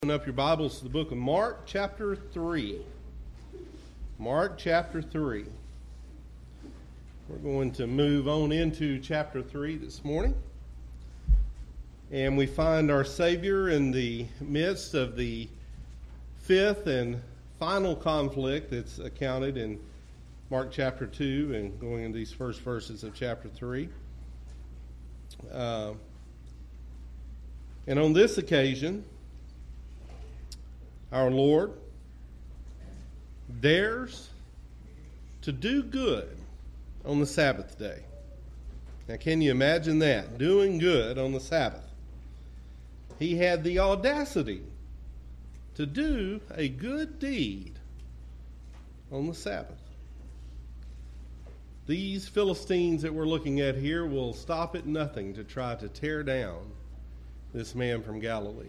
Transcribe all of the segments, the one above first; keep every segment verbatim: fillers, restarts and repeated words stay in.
Open up your Bibles to the book of Mark, chapter three. Mark, chapter three. We're going to move on into chapter three this morning. And we find our Savior in the midst of the fifth and final conflict that's accounted in Mark chapter two and going into these first verses of chapter three. Uh, and on this occasion, our Lord dares to do good on the Sabbath day. Now, can you imagine that? Doing good on the Sabbath. He had the audacity to do a good deed on the Sabbath. These Philistines that we're looking at here will stop at nothing to try to tear down this man from Galilee.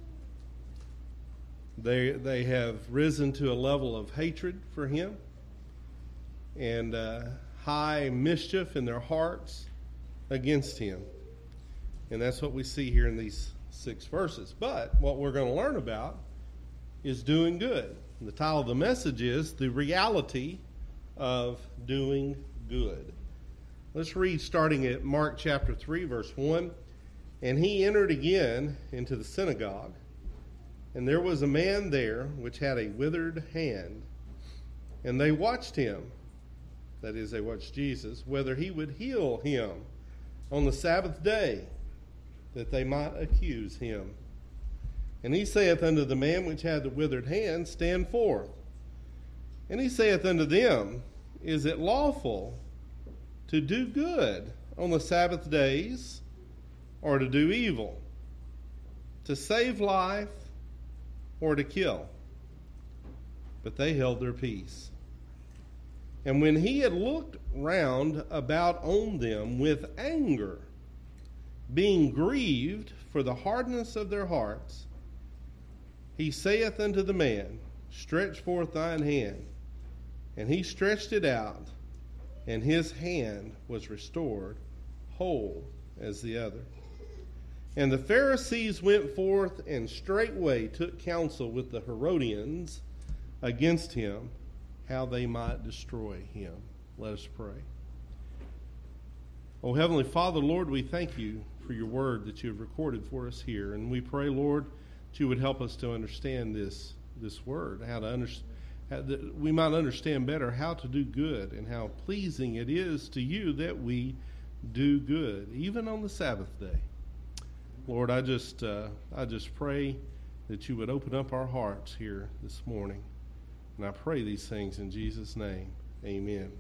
They they have risen to a level of hatred for him and uh, high mischief in their hearts against him. And that's what we see here in these six verses. But what we're going to learn about is doing good. The title of the message is The Reality of Doing Good. Let's read starting at Mark chapter three, verse one. And he entered again into the synagogue, and there was a man there which had a withered hand. And they watched him, that is, they watched Jesus, whether he would heal him on the Sabbath day, that they might accuse him. And he saith unto the man which had the withered hand, Stand forth. And he saith unto them, Is it lawful to do good on the Sabbath days, or to do evil, to save life, or to kill? But they held their peace. And when he had looked round about on them with anger, being grieved for the hardness of their hearts, he saith unto the man, Stretch forth thine hand. And he stretched it out, and his hand was restored, whole as the other. And the Pharisees went forth and straightway took counsel with the Herodians against him, how they might destroy him. Let us pray. Oh, Heavenly Father, Lord, we thank you for your word that you have recorded for us here. And we pray, Lord, that you would help us to understand this, this word, how to understand, that we might understand better how to do good and how pleasing it is to you that we do good, even on the Sabbath day. Lord, I just uh, I just pray that you would open up our hearts here this morning. And I pray these things in Jesus' name. Amen.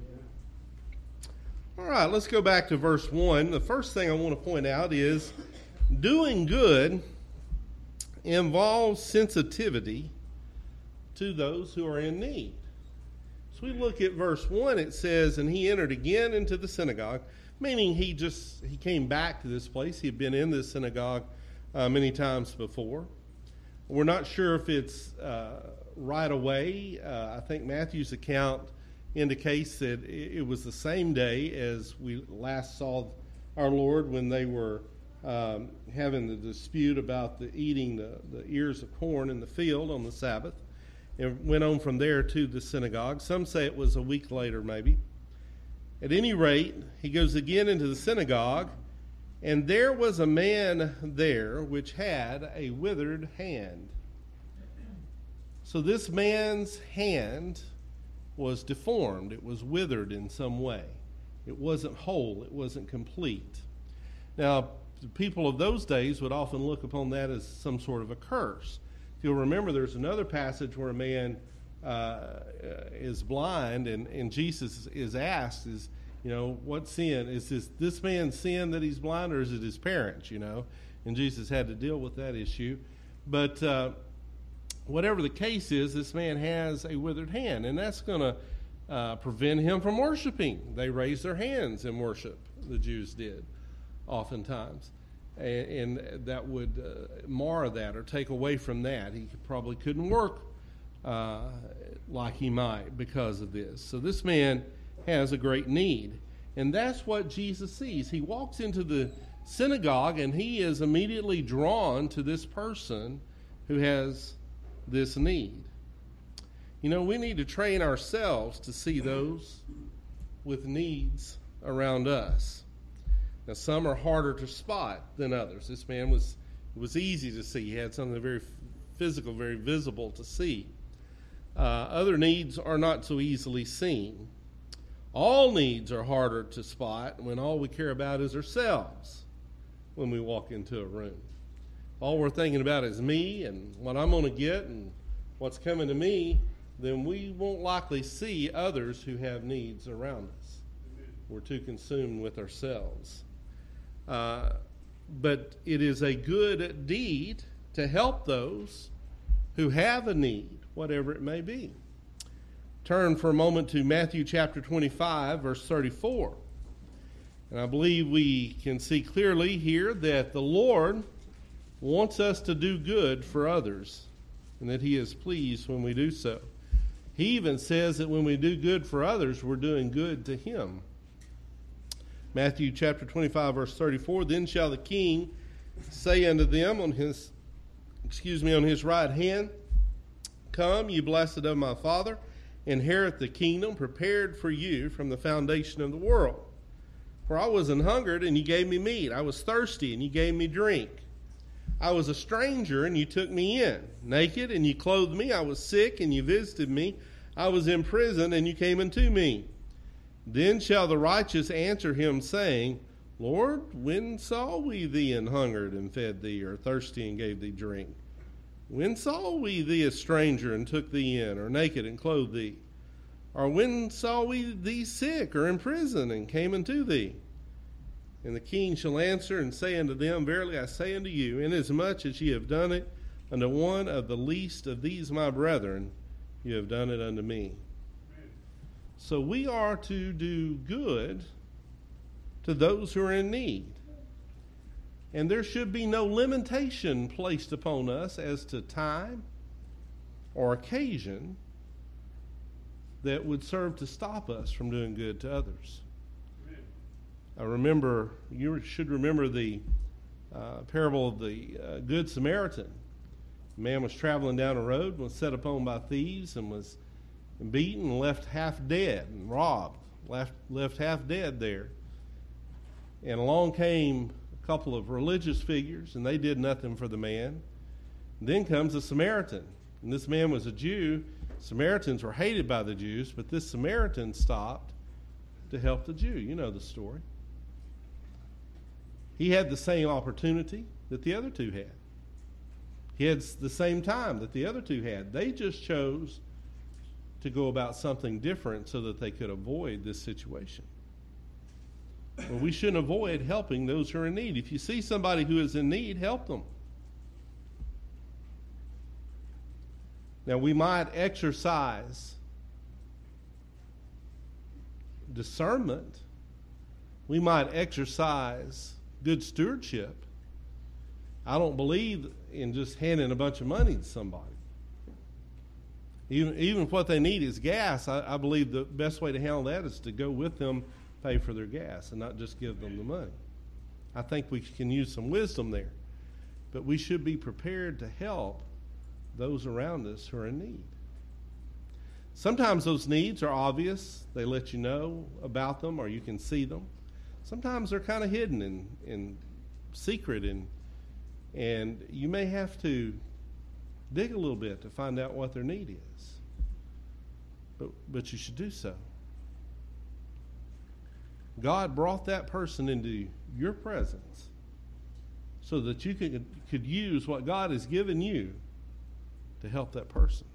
Yeah. All right, let's go back to verse one. The first thing I want to point out is doing good involves sensitivity to those who are in need. So we look at verse one, it says, And he entered again into the synagogue, meaning he just, he came back to this place. He had been in this synagogue uh, many times before. We're not sure if it's uh, right away. Uh, I think Matthew's account indicates that it, it was the same day as we last saw our Lord when they were um, having the dispute about the eating the, the ears of corn in the field on the Sabbath. It went on from there to the synagogue. Some say it was a week later maybe. At any rate, he goes again into the synagogue, and there was a man there which had a withered hand. So this man's hand was deformed. It was withered in some way. It wasn't whole. It wasn't complete. Now, the people of those days would often look upon that as some sort of a curse. If you'll remember, there's another passage where a man Uh, is blind, and, and Jesus is asked, is, you know, what sin? Is this, this man's sin that he's blind, or is it his parents, you know? And Jesus had to deal with that issue. But uh, whatever the case is, this man has a withered hand, and that's going to uh, prevent him from worshiping. They raise their hands in worship, the Jews did, oftentimes. And, and that would uh, mar that or take away from that. He probably couldn't work Uh, like he might because of this. So this man has a great need. And that's what Jesus sees. He walks into the synagogue, and he is immediately drawn to this person who has this need. You know, we need to train ourselves to see those with needs around us. Now, some are harder to spot than others. This man was it was easy to see. He had something very physical, very visible to see. Uh, other needs are not so easily seen. All needs are harder to spot when all we care about is ourselves when we walk into a room. All we're thinking about is me and what I'm going to get and what's coming to me, then we won't likely see others who have needs around us. Amen. We're too consumed with ourselves. Uh, but it is a good deed to help those who have a need, whatever it may be. Turn for a moment to Matthew chapter twenty-five, verse thirty-four. And I believe we can see clearly here that the Lord wants us to do good for others, and that he is pleased when we do so. He even says that when we do good for others, we're doing good to him. Matthew chapter twenty-five, verse thirty-four, then shall the king say unto them on his, excuse me, on his right hand, come, ye blessed of my Father, inherit the kingdom prepared for you from the foundation of the world. For I was an hungered, and you gave me meat. I was thirsty, and you gave me drink. I was a stranger, and you took me in. Naked, and you clothed me. I was sick, and you visited me. I was in prison, and you came unto me. Then shall the righteous answer him, saying, Lord, when saw we thee an hungered, and fed thee, or thirsty, and gave thee drink? When saw we thee a stranger, and took thee in, or naked, and clothed thee? Or when saw we thee sick, or in prison, and came unto thee? And the king shall answer and say unto them, verily I say unto you, inasmuch as ye have done it unto one of the least of these my brethren, you have done it unto me. Amen. So we are to do good to those who are in need. And there should be no limitation placed upon us as to time or occasion that would serve to stop us from doing good to others. I remember, you should remember the uh, parable of the uh, Good Samaritan. A man was traveling down a road, was set upon by thieves, and was beaten and left half dead, and robbed, left, left half dead there. And along came a couple of religious figures, and they did nothing for the man. And then comes a Samaritan, and this man was a Jew. Samaritans were hated by the Jews, but this Samaritan stopped to help the Jew. You know the story. He had the same opportunity that the other two had. He had the same time that the other two had. They just chose to go about something different so that they could avoid this situation. Well, we shouldn't avoid helping those who are in need. If you see somebody who is in need, help them. Now, we might exercise discernment. We might exercise good stewardship. I don't believe in just handing a bunch of money to somebody. Even, even if what they need is gas, I, I believe the best way to handle that is to go with them, pay for their gas, and not just give them the money. I think we can use some wisdom there. But we should be prepared to help those around us who are in need. Sometimes those needs are obvious. They let you know about them, or you can see them. Sometimes they're kind of hidden and, and secret, and and you may have to dig a little bit to find out what their need is. But but you should do so. God brought that person into your presence so that you could, could use what God has given you to help that person.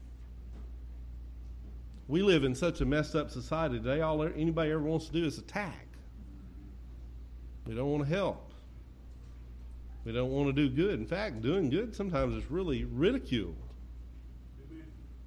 We live in such a messed up society today. All anybody ever wants to do is attack. We don't want to help. We don't want to do good. In fact, doing good sometimes is really ridiculed. Amen.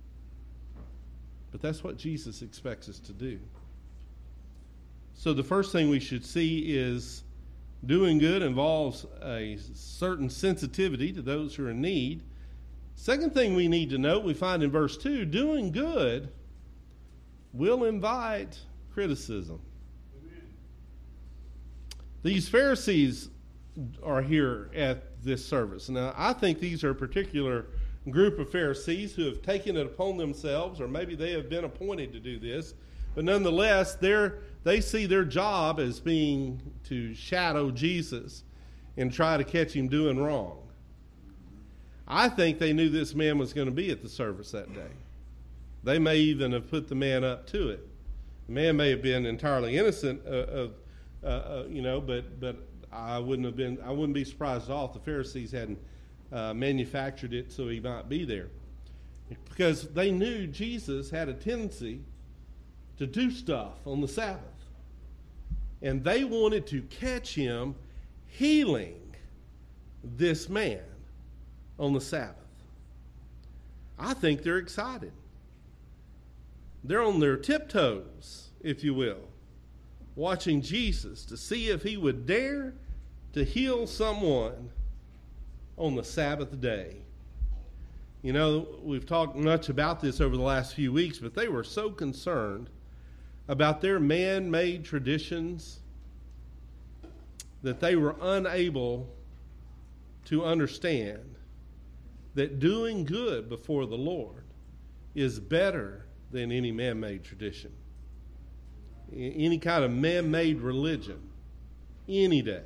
But that's what Jesus expects us to do. So the first thing we should see is doing good involves a certain sensitivity to those who are in need. Second thing we need to note, we find in verse two, doing good will invite criticism. Amen. These Pharisees are here at this service. Now, I think these are a particular group of Pharisees who have taken it upon themselves, or maybe they have been appointed to do this, but nonetheless, they're, they see their job as being to shadow Jesus and try to catch him doing wrong. I think they knew this man was going to be at the service that day. They may even have put the man up to it. The man may have been entirely innocent of, uh, uh, you know, but but I wouldn't have been. I wouldn't be surprised at all if the Pharisees hadn't uh, manufactured it so he might be there, because they knew Jesus had a tendency to do stuff on the Sabbath, and they wanted to catch him healing this man on the Sabbath. I think they're excited. They're on their tiptoes, if you will, watching Jesus to see if he would dare to heal someone on the Sabbath day. You know, we've talked much about this over the last few weeks, but they were so concerned about their man-made traditions that they were unable to understand that doing good before the Lord is better than any man-made tradition, any kind of man-made religion, any day.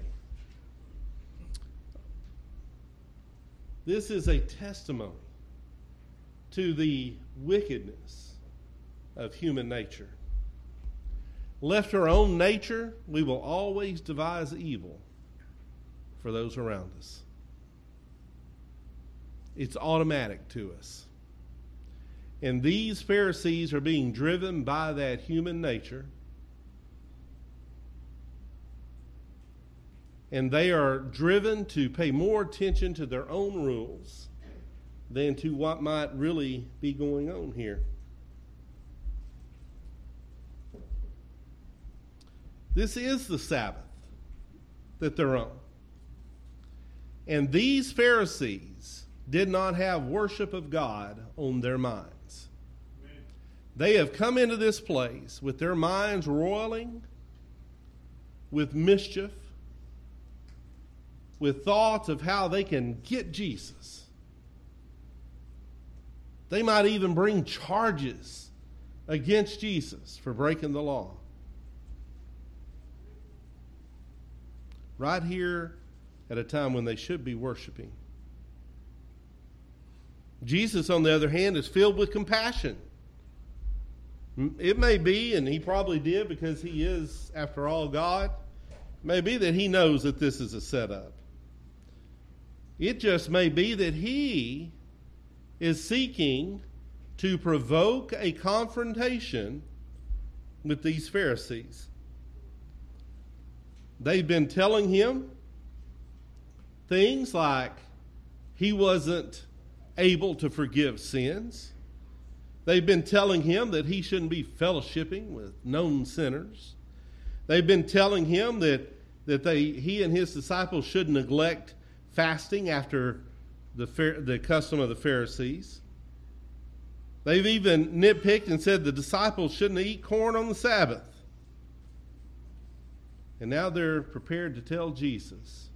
This is a testimony to the wickedness of human nature. Left to our own nature, we will always devise evil for those around us. It's automatic to us. And these Pharisees are being driven by that human nature. And they are driven to pay more attention to their own rules than to what might really be going on here. This is the Sabbath that they're on. And these Pharisees did not have worship of God on their minds. Amen. They have come into this place with their minds roiling with mischief, with thoughts of how they can get Jesus. They might even bring charges against Jesus for breaking the law. Right here at a time when they should be worshiping. Jesus, on the other hand, is filled with compassion. It may be, and he probably did because he is, after all, God, it may be that he knows that this is a setup. It just may be that he is seeking to provoke a confrontation with these Pharisees. They've been telling him things like he wasn't able to forgive sins. They've been telling him that he shouldn't be fellowshipping with known sinners. They've been telling him that, that they, he and his disciples should neglect fasting after the, the custom of the Pharisees. They've even nitpicked and said the disciples shouldn't eat corn on the Sabbath. And now they're prepared to tell Jesus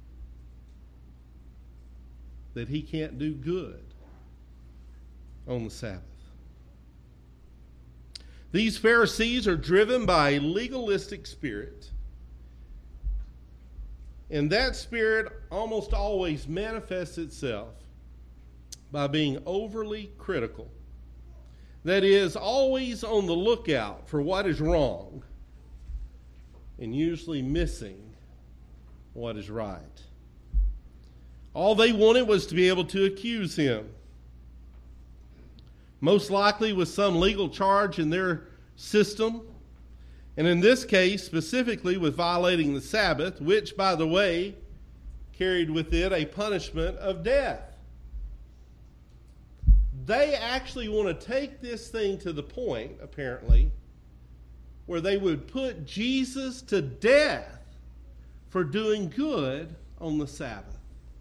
that he can't do good on the Sabbath. These Pharisees are driven by a legalistic spirit. And that spirit almost always manifests itself by being overly critical. That is, always on the lookout for what is wrong and usually missing what is right. All they wanted was to be able to accuse him, most likely with some legal charge in their system, and in this case, specifically with violating the Sabbath, which, by the way, carried with it a punishment of death. They actually want to take this thing to the point, apparently, where they would put Jesus to death for doing good on the Sabbath.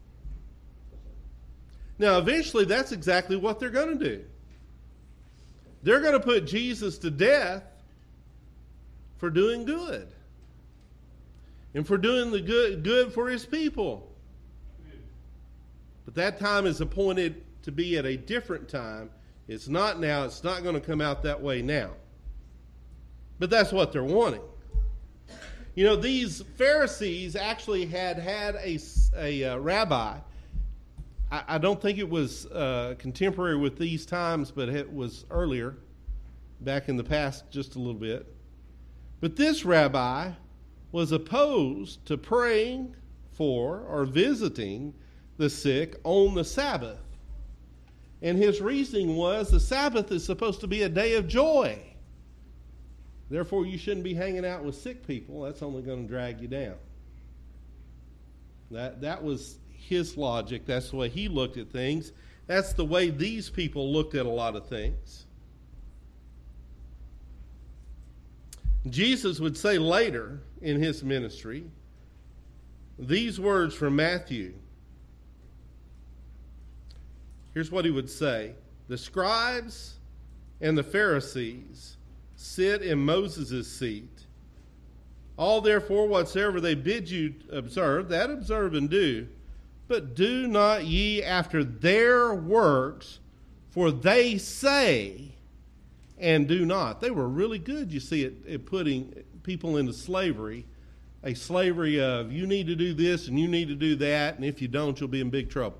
Now, eventually, that's exactly what they're going to do. They're going to put Jesus to death for doing good. and for doing the good, good for his people. But that time is appointed to be at a different time. It's not now. It's not going to come out that way now. But that's what they're wanting. You know, these Pharisees actually had had a, a uh, rabbi. I, I don't think it was uh, contemporary with these times, but it was earlier, back in the past just a little bit. But this rabbi was opposed to praying for or visiting the sick on the Sabbath. And his reasoning was the Sabbath is supposed to be a day of joy. Therefore, you shouldn't be hanging out with sick people. That's only going to drag you down. That, that was his logic. That's the way he looked at things. That's the way these people looked at a lot of things. Jesus would say later in his ministry these words from Matthew. Here's what he would say. The scribes and the Pharisees sit in Moses' seat. All therefore whatsoever they bid you observe, that observe and do. But do not ye after their works, for they say and do not. They were really good, you see, at, at putting people into slavery. A slavery of you need to do this and you need to do that, and if you don't, you'll be in big trouble.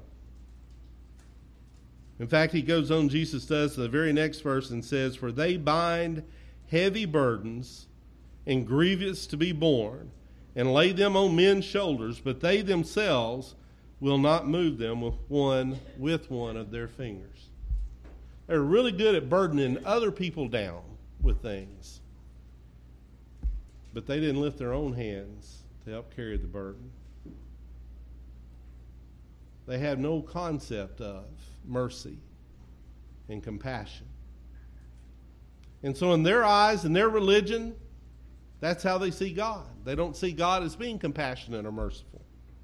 In fact, he goes on, Jesus does, in the very next verse and says, for they bind heavy burdens and grievous to be borne, and lay them on men's shoulders, but they themselves will not move them with one with one of their fingers. They're really good at burdening other people down with things, but they didn't lift their own hands to help carry the burden. They have no concept of mercy and compassion. And so in their eyes, in their religion, that's how they see God. They don't see God as being compassionate or merciful.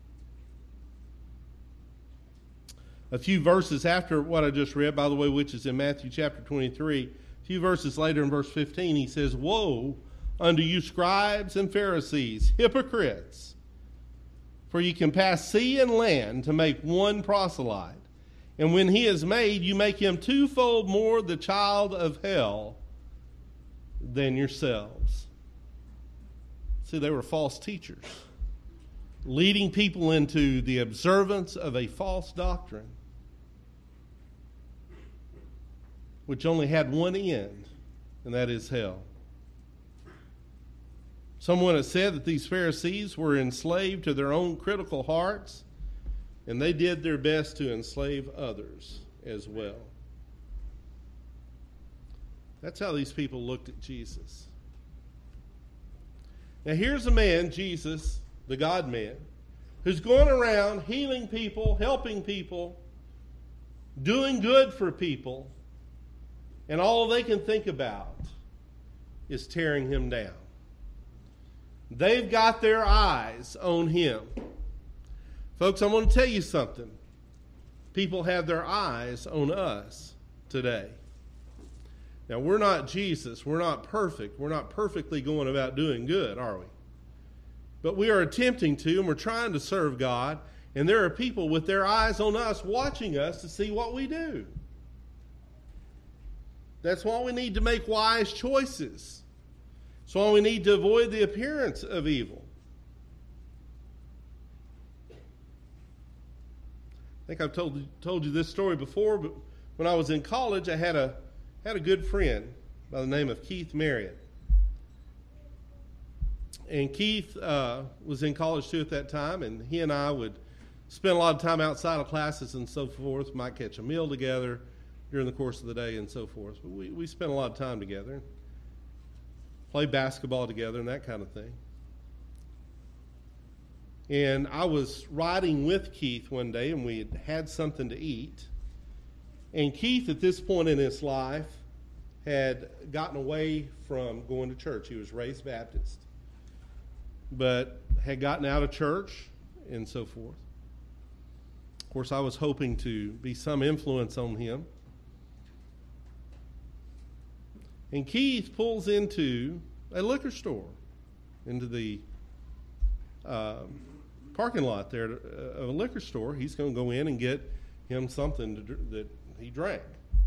A few verses after what I just read, by the way, which is in Matthew chapter twenty-three, a few verses later in verse fifteen, he says, woe unto you scribes and Pharisees, hypocrites! For ye can pass sea and land to make one proselyte. And when he is made, you make him twofold more the child of hell than yourselves. See, they were false teachers, leading people into the observance of a false doctrine, which only had one end, and that is hell. Someone has said that these Pharisees were enslaved to their own critical hearts, and they did their best to enslave others as well. That's how these people looked at Jesus. Now here's a man, Jesus, the God-man, who's going around healing people, helping people, doing good for people, and all they can think about is tearing him down. They've got their eyes on him. Folks, I'm going to tell you something. People have their eyes on us today. Now, we're not Jesus. We're not perfect. We're not perfectly going about doing good, are we? But we are attempting to, and we're trying to serve God, and there are people with their eyes on us watching us to see what we do. That's why we need to make wise choices. That's why we need to avoid the appearance of evil. I think I've told told you this story before, but when I was in college, I had a had a good friend by the name of Keith Marriott. And Keith uh, was in college too at that time, and he and I would spend a lot of time outside of classes and so forth. Might catch a meal together during the course of the day and so forth. But we, we spent a lot of time together, play basketball together and that kind of thing. And I was riding with Keith one day, and we had had something to eat. And Keith, at this point in his life, had gotten away from going to church. He was raised Baptist, but had gotten out of church and so forth. Of course, I was hoping to be some influence on him. And Keith pulls into a liquor store, into the um, parking lot there of a liquor store. He's going to go in and get him something to, that he drank.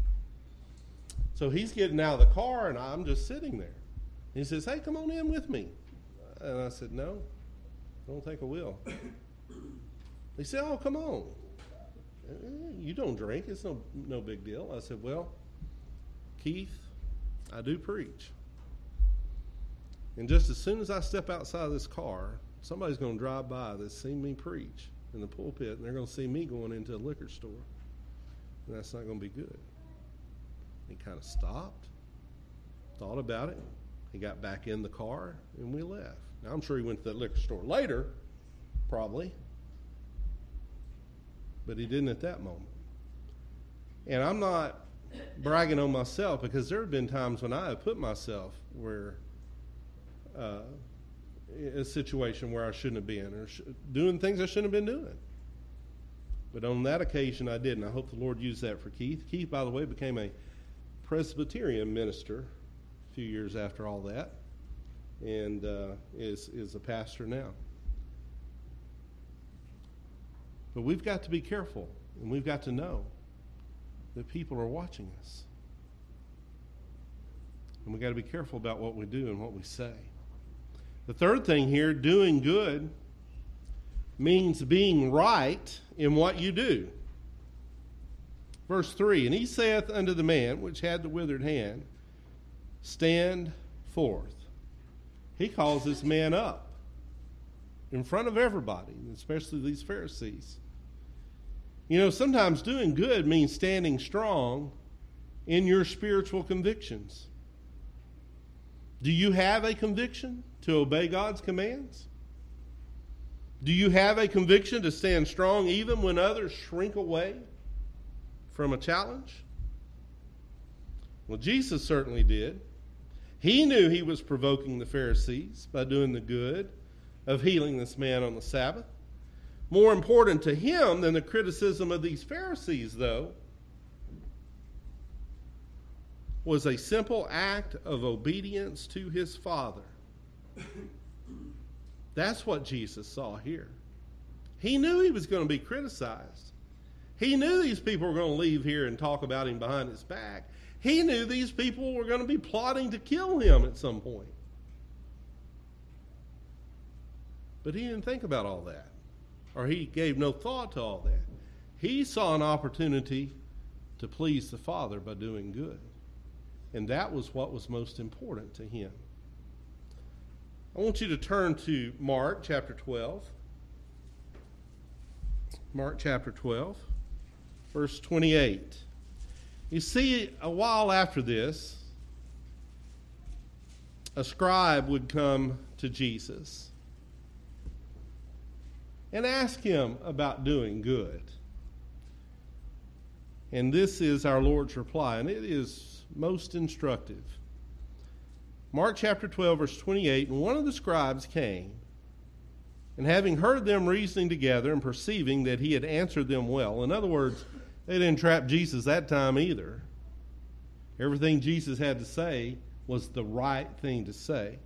So he's getting out of the car, and I'm just sitting there. He says, "Hey, come on in with me." And I said, "No, I don't think I will." He said, "Oh, come on. You don't drink. It's no no big deal." I said, "Well, Keith, I do preach. And just as soon as I step outside of this car, somebody's going to drive by that's seen me preach in the pulpit, and they're going to see me going into a liquor store. And that's not going to be good." He kind of stopped, thought about it. He got back in the car, and we left. Now, I'm sure he went to that liquor store later, probably. But he didn't at that moment. And I'm not bragging on myself, because there have been times when I have put myself where uh, in a situation where I shouldn't have been, or sh- doing things I shouldn't have been doing. But on that occasion, I did, and I hope the Lord used that for Keith. Keith, by the way, became a Presbyterian minister a few years after all that, and uh, is is a pastor now. But we've got to be careful, and we've got to know that people are watching us. And we've got to be careful about what we do and what we say. The third thing here, doing good, means being right in what you do. Verse three, "And he saith unto the man which had the withered hand, Stand forth." He calls this man up in front of everybody, especially these Pharisees. You know, sometimes doing good means standing strong in your spiritual convictions. Do you have a conviction to obey God's commands? Do you have a conviction to stand strong even when others shrink away from a challenge? Well, Jesus certainly did. He knew he was provoking the Pharisees by doing the good of healing this man on the Sabbath. More important to him than the criticism of these Pharisees, though, was a simple act of obedience to his Father. That's what Jesus saw here. He knew he was going to be criticized. He knew these people were going to leave here and talk about him behind his back. He knew these people were going to be plotting to kill him at some point. But he didn't think about all that, or he gave no thought to all that. He saw an opportunity to please the Father by doing good. And that was what was most important to him. I want you to turn to Mark chapter twelve. Mark chapter twelve, verse twenty-eight. You see, a while after this, a scribe would come to Jesus and ask him about doing good. And this is our Lord's reply, and it is most instructive. Mark chapter twelve, verse twenty-eight, "And one of the scribes came, and having heard them reasoning together and perceiving that he had answered them well," in other words, they didn't trap Jesus that time either. Everything Jesus had to say was the right thing to say.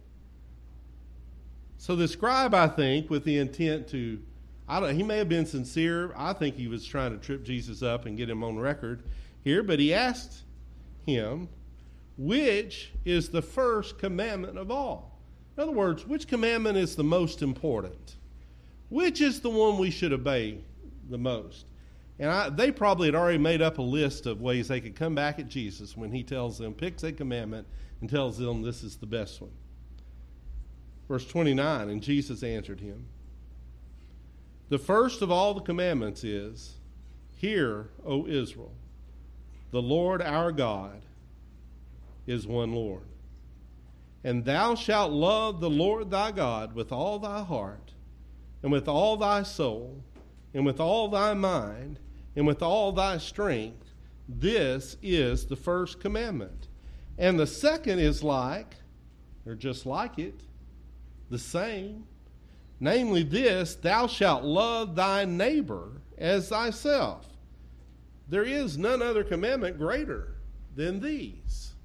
So the scribe, I think, with the intent to, I don't, he may have been sincere. I think he was trying to trip Jesus up and get him on record here, but he asked him, which is the first commandment of all? In other words, which commandment is the most important? Which is the one we should obey the most? And I, they probably had already made up a list of ways they could come back at Jesus when he tells them, picks a commandment and tells them this is the best one. Verse twenty-nine, "And Jesus answered him, The first of all the commandments is, Hear, O Israel, the Lord our God is one Lord. And thou shalt love the Lord thy God with all thy heart, and with all thy soul, and with all thy mind, and with all thy strength. This is the first commandment. And the second is like, or just like it, the same. Namely this, thou shalt love thy neighbor as thyself. There is none other commandment greater than these."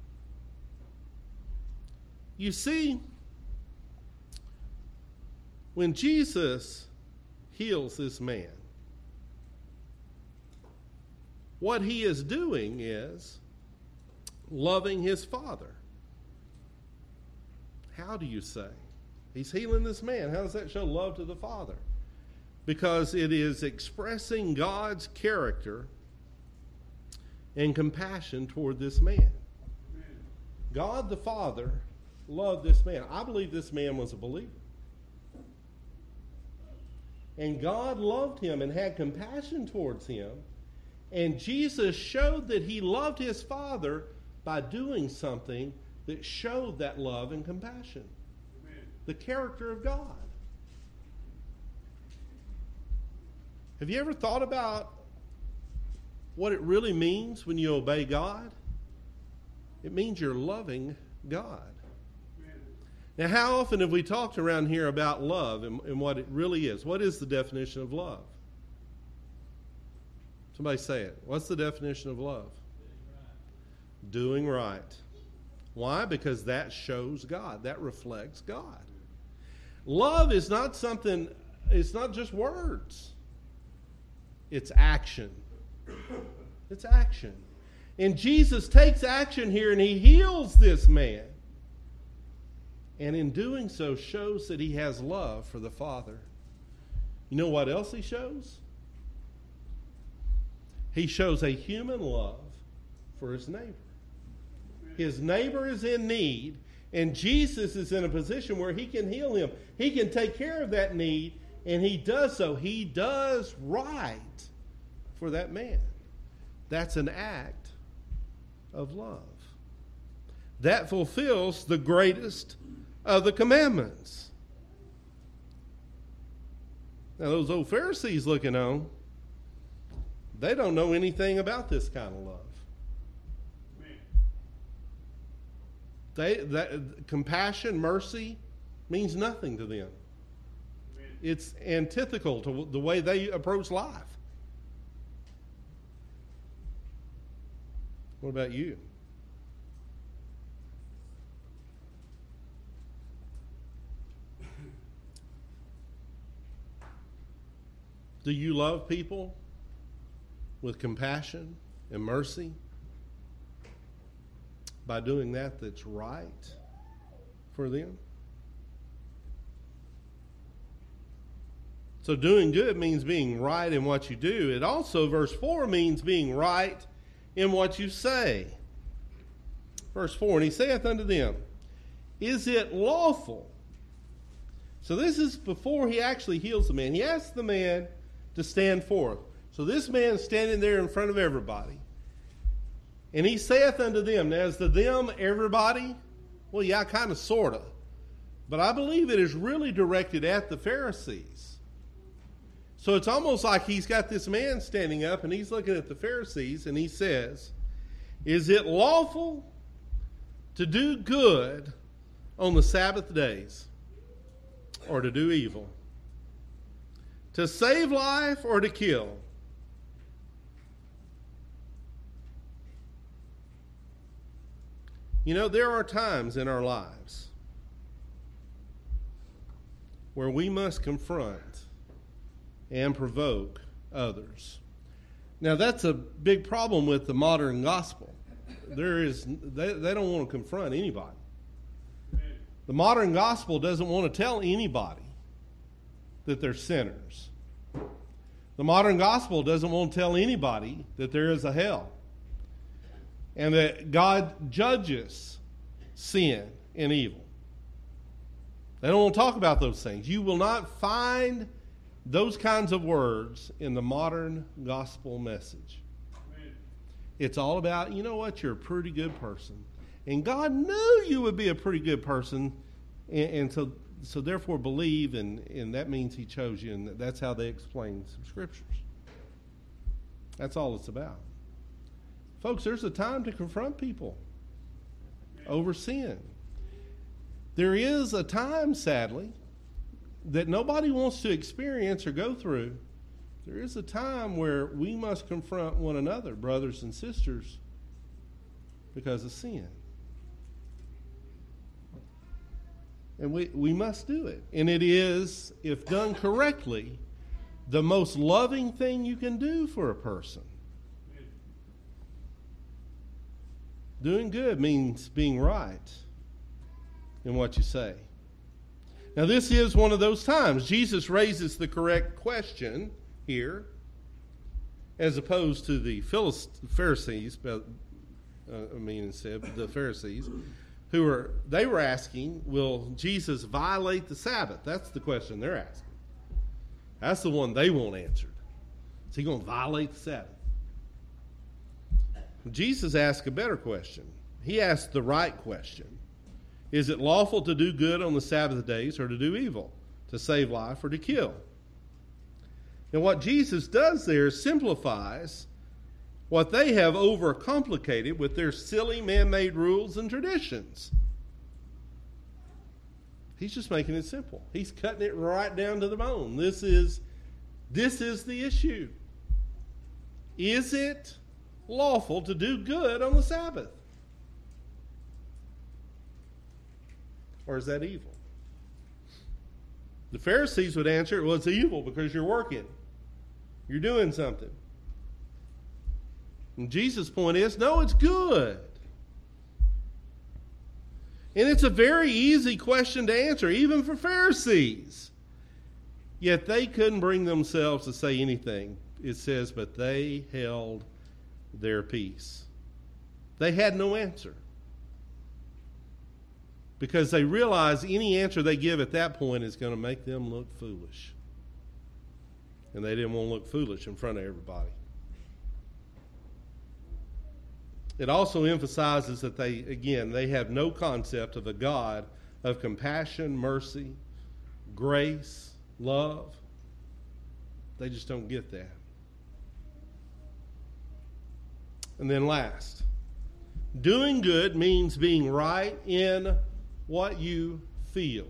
You see, when Jesus heals this man, what he is doing is loving his Father. How do you say? He's healing this man. How does that show love to the Father? Because it is expressing God's character and compassion toward this man. God the Father loved this man. I believe this man was a believer. And God loved him and had compassion towards him. And Jesus showed that he loved his Father by doing something that showed that love and compassion. Amen. The character of God. Have you ever thought about what it really means when you obey God? It means you're loving God. Amen. Now, how often have we talked around here about love and, and what it really is? What is the definition of love? Somebody say it. What's the definition of love? Doing right. Doing right. Why? Because that shows God. That reflects God. Love is not something, it's not just words. It's action. It's action. And Jesus takes action here and he heals this man. And in doing so shows that he has love for the Father. You know what else he shows? He shows a human love for his neighbor. His neighbor is in need, and Jesus is in a position where he can heal him. He can take care of that need, and he does so. He does right for that man. That's an act of love. That fulfills the greatest of the commandments. Now, those old Pharisees looking on, they don't know anything about this kind of love. They, that, compassion, mercy, means nothing to them. It's antithetical to the way they approach life. What about you? Do you love people with compassion and mercy? By doing that that's right for them? So doing good means being right in what you do. It also, verse four, means being right in what you say. Verse four, and he saith unto them, is it lawful? So this is before he actually heals the man. He asks the man to stand forth. So this man's standing there in front of everybody. And he saith unto them, now is the them everybody? Well, yeah, kind of, sort of. But I believe it is really directed at the Pharisees. So it's almost like he's got this man standing up and he's looking at the Pharisees and he says, is it lawful to do good on the Sabbath days or to do evil? To save life or to kill? You know, there are times in our lives where we must confront and provoke others. Now, that's a big problem with the modern gospel. There is, they, they don't want to confront anybody. The modern gospel doesn't want to tell anybody that they're sinners. The modern gospel doesn't want to tell anybody that there is a hell. And that God judges sin and evil. They don't want to talk about those things. You will not find those kinds of words in the modern gospel message. Amen. It's all about, you know what, you're a pretty good person. And God knew you would be a pretty good person. And, and so, so therefore believe, and, and that means he chose you. And that's how they explain some scriptures. That's all it's about. Folks, there's a time to confront people over sin. There is a time, sadly, that nobody wants to experience or go through. There is a time where we must confront one another, brothers and sisters, because of sin. And we, we must do it. And it is, if done correctly, the most loving thing you can do for a person. Doing good means being right in what you say. Now, this is one of those times. Jesus raises the correct question here, as opposed to the Pharisees, uh, I mean, instead, the Pharisees, who were, they were asking, will Jesus violate the Sabbath? That's the question they're asking. That's the one they want answered. Is he going to violate the Sabbath? Jesus asked a better question. He asked the right question. Is it lawful to do good on the Sabbath days or to do evil, to save life or to kill? And what Jesus does there simplifies what they have overcomplicated with their silly man-made rules and traditions. He's just making it simple. He's cutting it right down to the bone. This is, this is the issue. Is it lawful to do good on the Sabbath? Or is that evil? The Pharisees would answer, well, it's evil because you're working. You're doing something. And Jesus' point is, no, it's good. And it's a very easy question to answer, even for Pharisees. Yet they couldn't bring themselves to say anything. It says, but they held their peace. They had no answer. Because they realize any answer they give at that point is going to make them look foolish. And they didn't want to look foolish in front of everybody. It also emphasizes that they, again, they have no concept of a God of compassion, mercy, grace, love. They just don't get that. And then last, doing good means being right in what you feel.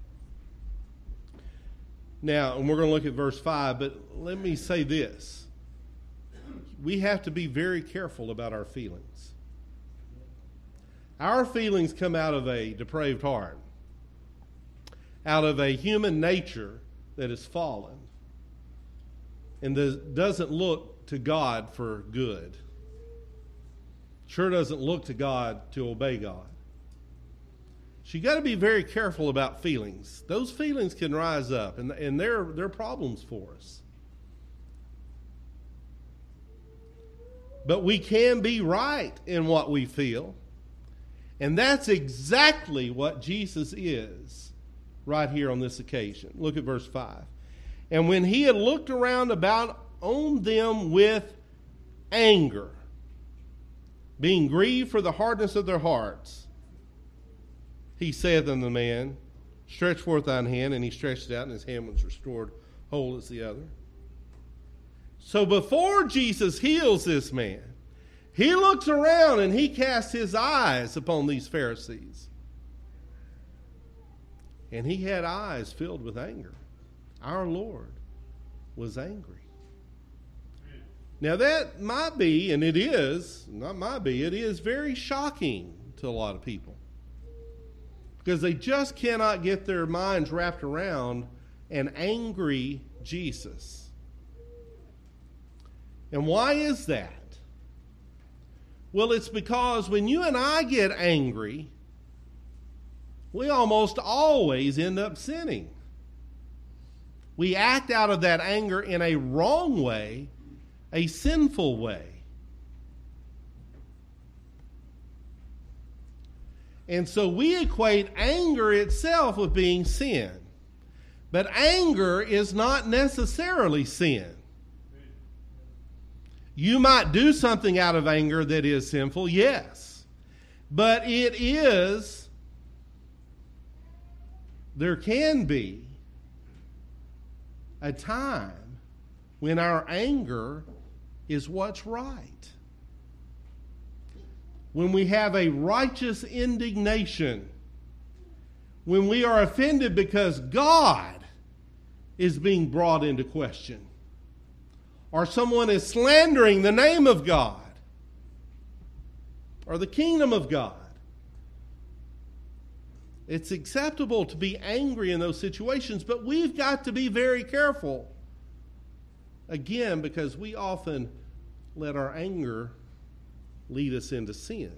Now, and we're going to look at verse five, but let me say this. We have to be very careful about our feelings. Our feelings come out of a depraved heart, out of a human nature that is fallen, and doesn't look to God for good. Sure doesn't look to God to obey God. So you got to be very careful about feelings. Those feelings can rise up, and, and they're, they're problems for us. But we can be right in what we feel. And that's exactly what Jesus is right here on this occasion. Look at verse five. And when he had looked around about on them with anger, being grieved for the hardness of their hearts, he saith unto the man, stretch forth thine hand. And he stretched it out, and his hand was restored whole as the other. So before Jesus heals this man, he looks around and he casts his eyes upon these Pharisees. And he had eyes filled with anger. Our Lord was angry. Now that might be, and it is, not might be, it is very shocking to a lot of people. Because they just cannot get their minds wrapped around an angry Jesus. And why is that? Well, it's because when you and I get angry, we almost always end up sinning. We act out of that anger in a wrong way, a sinful way. And so we equate anger itself with being sin. But anger is not necessarily sin. You might do something out of anger that is sinful, yes. But it is, there can be a time when our anger is what's right. When we have a righteous indignation. When we are offended because God is being brought into question. Or someone is slandering the name of God. Or the kingdom of God. It's acceptable to be angry in those situations, but we've got to be very careful. Again, because we often let our anger lead us into sin.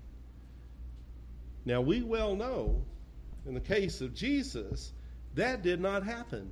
Now, we well know, in the case of Jesus, that did not happen.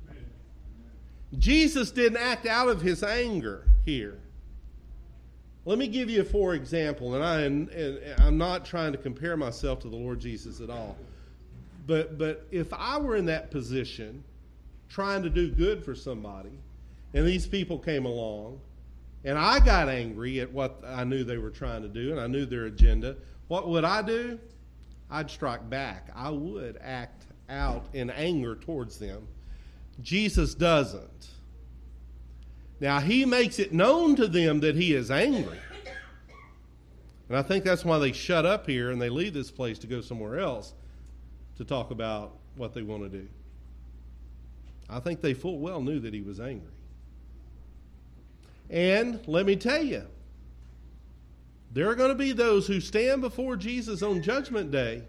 Jesus didn't act out of his anger here. Let me give you a for example, and, I, and I'm not trying to compare myself to the Lord Jesus at all. But, but if I were in that position, trying to do good for somebody, and these people came along, and I got angry at what I knew they were trying to do, and I knew their agenda, what would I do? I'd strike back. I would act out in anger towards them. Jesus doesn't. Now, he makes it known to them that he is angry. And I think that's why they shut up here and they leave this place to go somewhere else to talk about what they want to do. I think they full well knew that he was angry. And let me tell you, there are going to be those who stand before Jesus on Judgment Day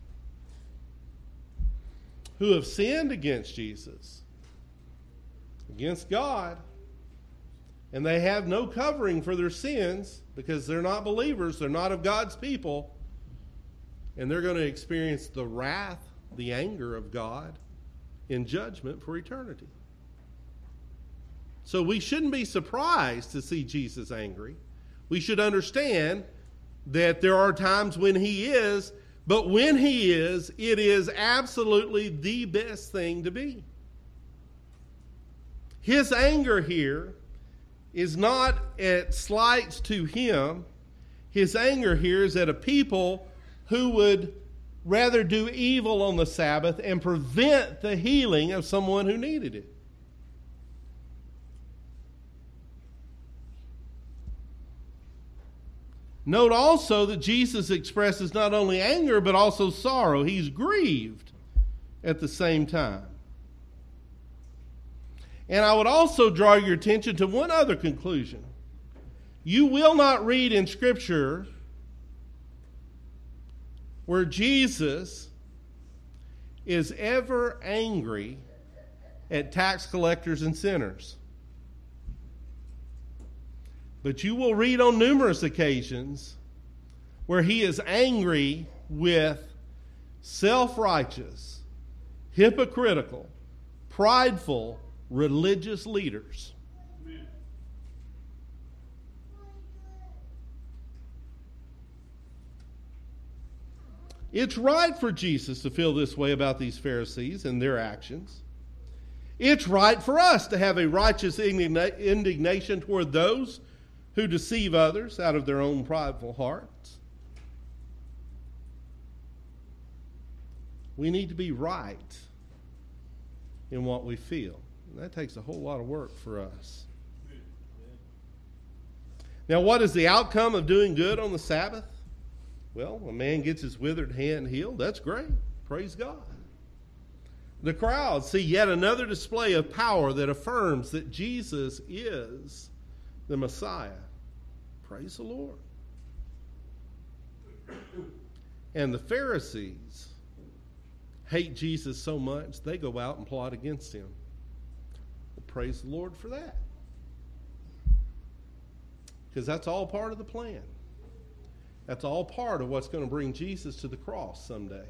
who have sinned against Jesus, against God, and they have no covering for their sins because they're not believers, they're not of God's people, and they're going to experience the wrath, the anger of God in judgment for eternity. So we shouldn't be surprised to see Jesus angry. We should understand that there are times when he is, but when he is, it is absolutely the best thing to be. His anger here is not at slights to him. His anger here is at a people who would rather do evil on the Sabbath and prevent the healing of someone who needed it. Note also that Jesus expresses not only anger but also sorrow. He's grieved at the same time. And I would also draw your attention to one other conclusion. You will not read in Scripture where Jesus is ever angry at tax collectors and sinners. But you will read on numerous occasions where he is angry with self-righteous, hypocritical, prideful, religious leaders. Amen. It's right for Jesus to feel this way about these Pharisees and their actions. It's right for us to have a righteous indigna- indignation toward those who deceive others out of their own prideful hearts. We need to be right in what we feel. And that takes a whole lot of work for us. Now, what is the outcome of doing good on the Sabbath? Well, a man gets his withered hand healed. That's great. Praise God. The crowd see yet another display of power that affirms that Jesus is the Messiah. Praise the Lord. And the Pharisees hate Jesus so much, they go out and plot against him. Well, praise the Lord for that. Because that's all part of the plan. That's all part of what's going to bring Jesus to the cross someday.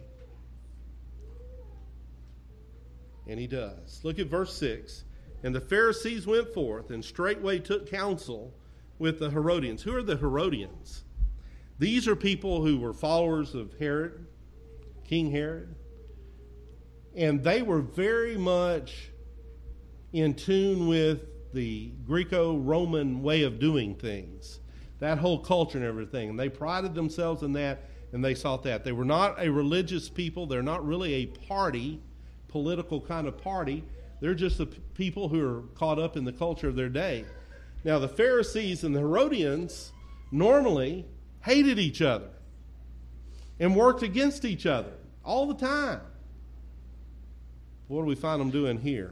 And he does. Look at verse six. And the Pharisees went forth and straightway took counsel with the Herodians. Who are the Herodians? These are people who were followers of Herod, King Herod. And they were very much in tune with the Greco-Roman way of doing things. That whole culture and everything. And they prided themselves in that, and they sought that. They were not a religious people. They're not really a party, political kind of party. They're just the p- people who are caught up in the culture of their day. Now, the Pharisees and the Herodians normally hated each other and worked against each other all the time. What do we find them doing here?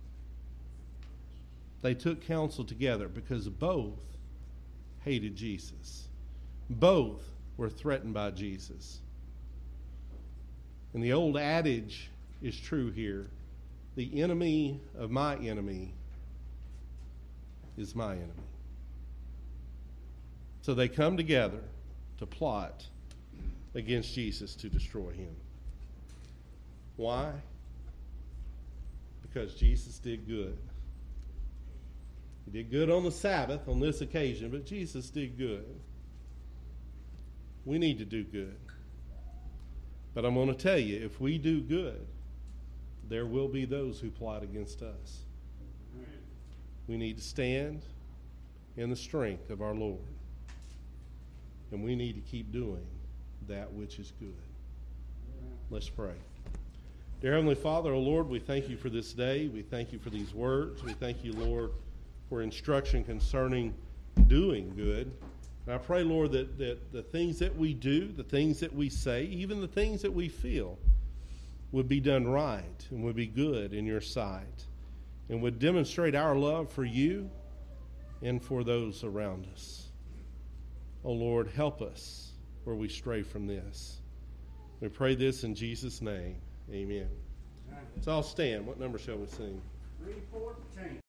They took counsel together because both hated Jesus. Both were threatened by Jesus. And the old adage is true here. The enemy of my enemy is my enemy. So they come together to plot against Jesus to destroy him. Why? Because Jesus did good. He did good on the Sabbath on this occasion, but Jesus did good. We need to do good. But I'm going to tell you, if we do good, there will be those who plot against us. We need to stand in the strength of our Lord. And we need to keep doing that which is good. Let's pray. Dear Heavenly Father, O Lord, we thank you for this day. We thank you for these words. We thank you, Lord, for instruction concerning doing good. And I pray, Lord, that, that the things that we do, the things that we say, even the things that we feel, would be done right and would be good in your sight and would demonstrate our love for you and for those around us. Oh, Lord, help us where we stray from this. We pray this in Jesus' name. Amen. So I'll stand. What number shall we sing? three fourteen.